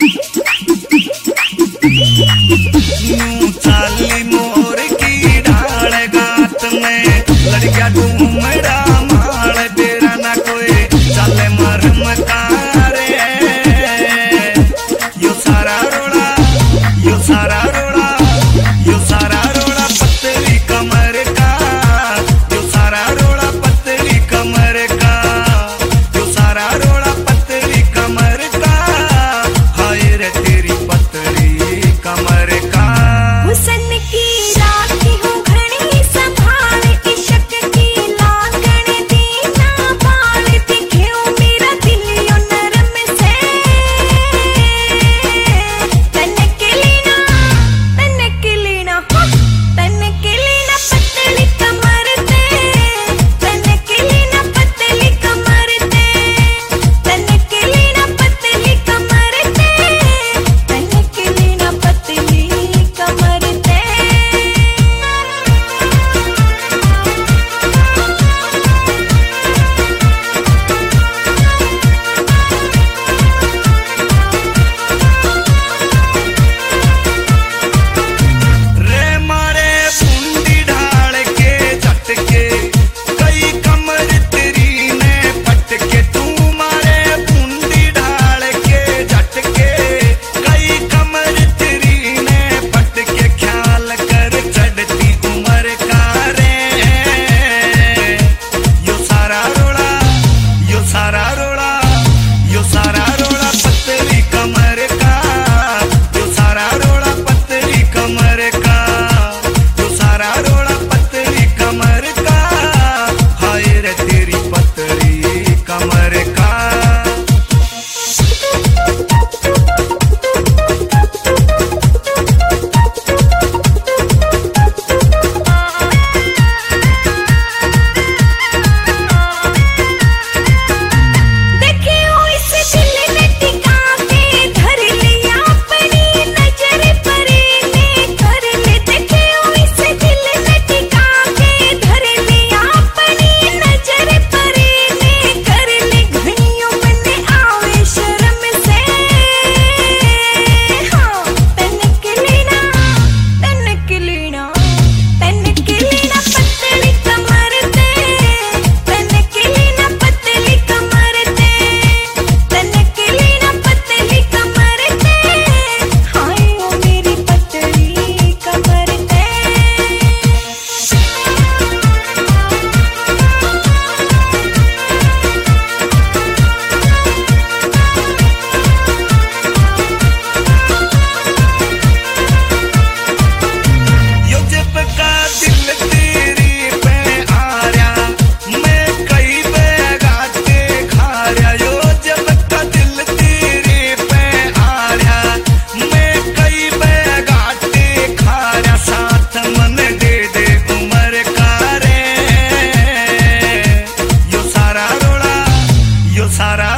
चाली मोर की ढाल गात में लड़किया घूमड़ा माल तेरा ना कोई चले मरम कारे यो सारा रोड़ा यो सारा रोड़ा यो सारा रोड़ा पतली कमर का यो सारा रोड़ा पतली कमर का यो सारा रोड़ा पतली कमर का हाय रे तेरी पतली कमर का हुसन की राखी हूँ घड़ी संभाल इश्क की लागण दीना बाल दिखियो मेरा दिल यो नरम से तन के लेना पतली कमर ते तन के लेना पतली कमर ते तन के लेना पतली कमर ते तन के लेना पतली कमर ते रे मारे बूंदी ढाल के झटके कई कमर तेरी ने पटके तू मारे बूंदी ढाल के झटके कई कमर तेरी ने पटके ख्याल कर चढ़ती उम्र का रे यो सारा रोड़ा यो सारा रोड़ा यो सारा रोड़ा पतली कमर का यो सारा रोड़ा पतली कमर का यो सारा रोड़ा पतली कमर का हाय रे तेरी पतली कमर का देखियो इस दिल ने टिका के धर लिया अपनी नजर पर ने कर ले देखियो इस दिल ने टिका के धर लिया अपनी नजर पर ने कर ले घड़ियों मन आवे शर्म से हाँ तन के लेना पतली कमर ते तन के लेना पतली कमर ते तन के लेना पतली कमर ते हाय ओ मेरी पतली कमर ते यो जब का दिल तेरी पे आ रहा मैं कई बेगाते खा रहा यो जब का दिल तेरी पे आ रहा मैं कई बेगाते खा रहा साथ मन दे दे उम्र का रे यो सारा रोड़ा यो सारा